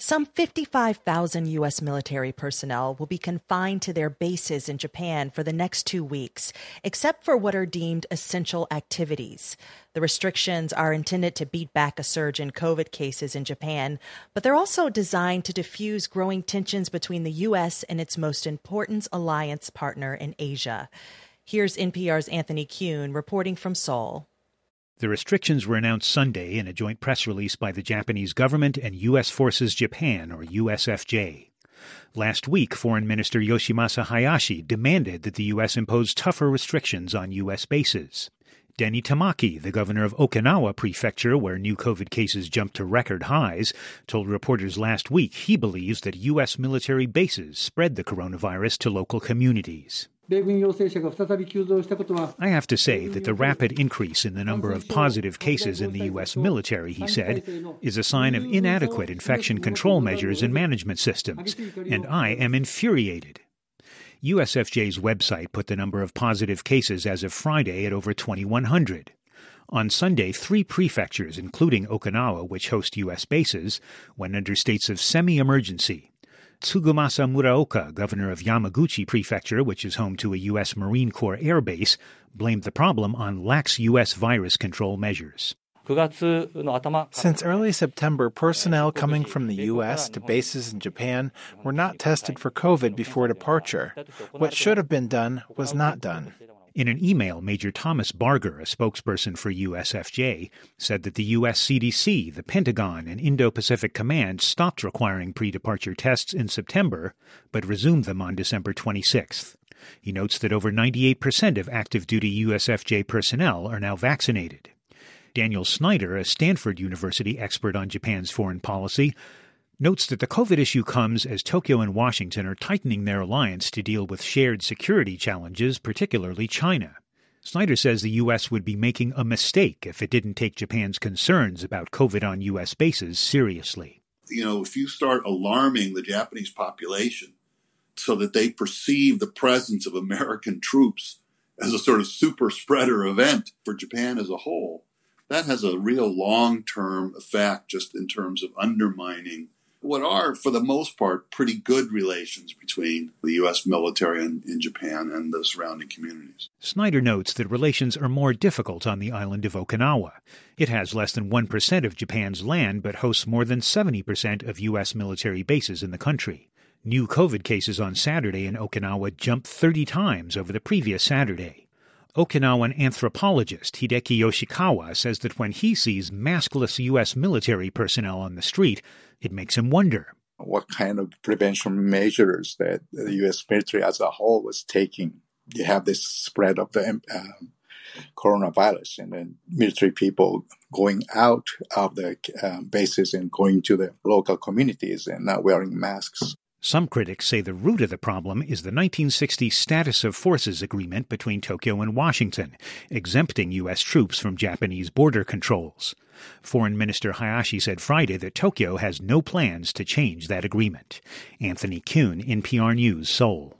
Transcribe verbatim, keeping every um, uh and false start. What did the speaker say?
Some fifty-five thousand U S military personnel will be confined to their bases in Japan for the next two weeks, except for what are deemed essential activities. The restrictions are intended to beat back a surge in COVID cases in Japan, but they're also designed to diffuse growing tensions between the U S and its most important alliance partner in Asia. Here's N P R's Anthony Kuhn reporting from Seoul. The restrictions were announced Sunday in a joint press release by the Japanese government and U S Forces Japan, or U S F J. Last week, Foreign Minister Yoshimasa Hayashi demanded that the U S impose tougher restrictions on U S bases. Denny Tamaki, the governor of Okinawa Prefecture, where new COVID cases jumped to record highs, told reporters last week he believes that U S military bases spread the coronavirus to local communities. I have to say that the rapid increase in the number of positive cases in the U S military, he said, is a sign of inadequate infection control measures and management systems, and I am infuriated. U S F J's website put the number of positive cases as of Friday at over twenty-one hundred. On Sunday, three prefectures, including Okinawa, which host U S bases, went under states of semi-emergency. Tsugumasa Muraoka, governor of Yamaguchi Prefecture, which is home to a U S Marine Corps air base, blamed the problem on lax U S virus control measures. Since early September, personnel coming from the U S to bases in Japan were not tested for COVID before departure. What should have been done was not done. In an email, Major Thomas Barger, a spokesperson for U S F J, said that the U S C D C, the Pentagon, and Indo-Pacific Command stopped requiring pre-departure tests in September, but resumed them on December twenty-sixth. He notes that over ninety-eight percent of active-duty U S F J personnel are now vaccinated. Daniel Snyder, a Stanford University expert on Japan's foreign policy, notes that the COVID issue comes as Tokyo and Washington are tightening their alliance to deal with shared security challenges, particularly China. Snyder says the U S would be making a mistake if it didn't take Japan's concerns about COVID on U S bases seriously. You know, if you start alarming the Japanese population so that they perceive the presence of American troops as a sort of super spreader event for Japan as a whole, that has a real long-term effect just in terms of undermining what are, for the most part, pretty good relations between the U S military and, in Japan and the surrounding communities. Snyder notes that relations are more difficult on the island of Okinawa. It has less than one percent of Japan's land, but hosts more than seventy percent of U S military bases in the country. New COVID cases on Saturday in Okinawa jumped thirty times over the previous Saturday. Okinawan anthropologist Hideki Yoshikawa says that when he sees maskless U S military personnel on the street, it makes him wonder what kind of prevention measures that the U S military as a whole was taking. You have this spread of the um, coronavirus, and then military people going out of the um, bases and going to the local communities and not wearing masks. Some critics say the root of the problem is the nineteen sixty Status of Forces Agreement between Tokyo and Washington, exempting U S troops from Japanese border controls. Foreign Minister Hayashi said Friday that Tokyo has no plans to change that agreement. Anthony Kuhn, N P R News, Seoul.